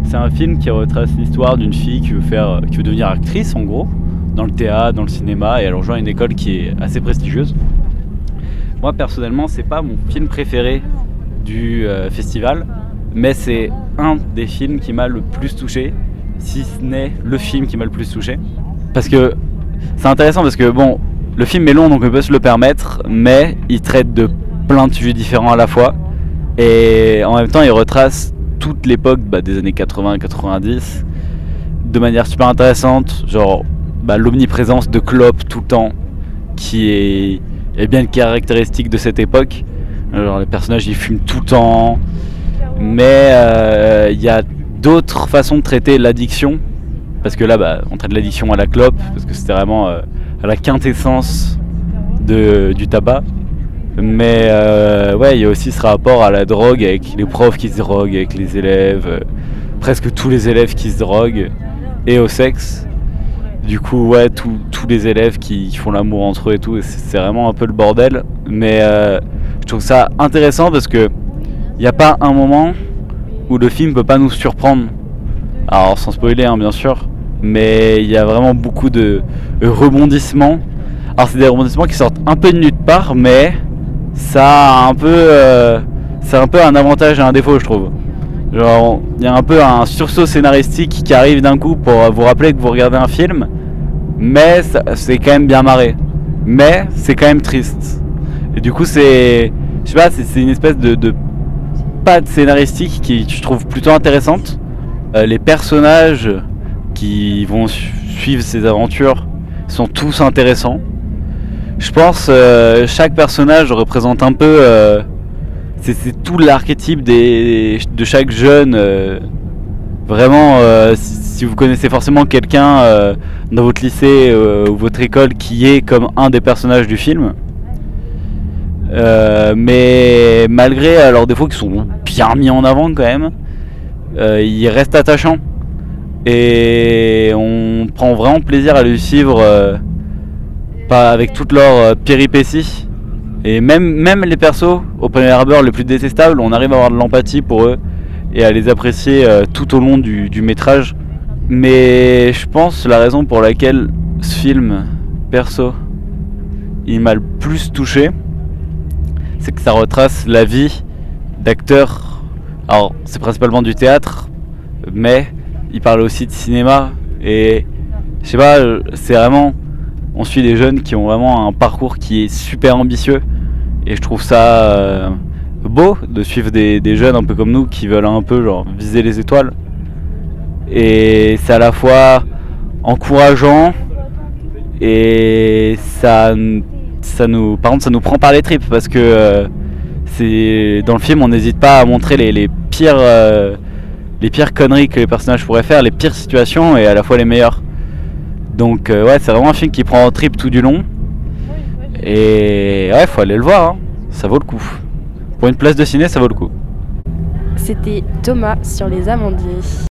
C'est un film qui retrace l'histoire d'une fille qui veut devenir actrice en gros, dans le théâtre, dans le cinéma, et elle rejoint une école qui est assez prestigieuse. Moi personnellement, c'est pas mon film préféré du festival, mais c'est un des films qui m'a le plus touché, si ce n'est le film qui m'a le plus touché. Parce que c'est intéressant parce que bon, le film est long donc on peut se le permettre, mais il traite de plein de sujets différents à la fois, et en même temps il retrace toute l'époque des années 80-90 de manière super intéressante, genre l'omniprésence de clopes tout le temps qui est bien une caractéristique de cette époque. Genre les personnages ils fument tout le temps, mais y a d'autres façons de traiter l'addiction, parce que là on traite l'addiction à la clope parce que c'était vraiment à la quintessence du tabac. Mais il y a aussi ce rapport à la drogue, avec les profs qui se droguent, avec les élèves, presque tous les élèves qui se droguent, et au sexe. Du coup, tous les élèves qui font l'amour entre eux et tout, et c'est vraiment un peu le bordel. Mais je trouve ça intéressant parce que il n'y a pas un moment où le film peut pas nous surprendre. Alors sans spoiler bien sûr, mais il y a vraiment beaucoup de rebondissements. Alors c'est des rebondissements qui sortent un peu de nulle part, mais ça a un peu, c'est un peu un avantage et un défaut, je trouve. Genre, il y a un peu un sursaut scénaristique qui arrive d'un coup pour vous rappeler que vous regardez un film, mais c'est quand même bien marré. Mais c'est quand même triste. Et du coup, c'est une espèce de patte scénaristique qui je trouve plutôt intéressante. Les personnages qui vont suivre ces aventures sont tous intéressants. Je pense chaque personnage représente un peu c'est tout l'archétype de chaque jeune. Vraiment, si vous connaissez forcément quelqu'un dans votre lycée ou votre école qui est comme un des personnages du film, mais malgré leurs défauts qui sont bien mis en avant quand même, ils restent attachants et on prend vraiment plaisir à les suivre. Pas avec toutes leurs péripéties, et même les persos au premier abord les plus détestables, on arrive à avoir de l'empathie pour eux et à les apprécier tout au long du métrage. Mais je pense la raison pour laquelle ce film perso il m'a le plus touché, c'est que ça retrace la vie d'acteurs. Alors c'est principalement du théâtre, mais il parle aussi de cinéma, et je sais pas, c'est vraiment, on suit des jeunes qui ont vraiment un parcours qui est super ambitieux, et je trouve ça beau de suivre des jeunes un peu comme nous qui veulent un peu genre viser les étoiles, et c'est à la fois encourageant et ça nous prend par les tripes, parce que c'est dans le film on n'hésite pas à montrer les pires conneries que les personnages pourraient faire, les pires situations, et à la fois les meilleures. Donc c'est vraiment un film qui prend en trip tout du long. Et faut aller le voir, ça vaut le coup. Pour une place de ciné, ça vaut le coup. C'était Thomas sur Les Amandiers.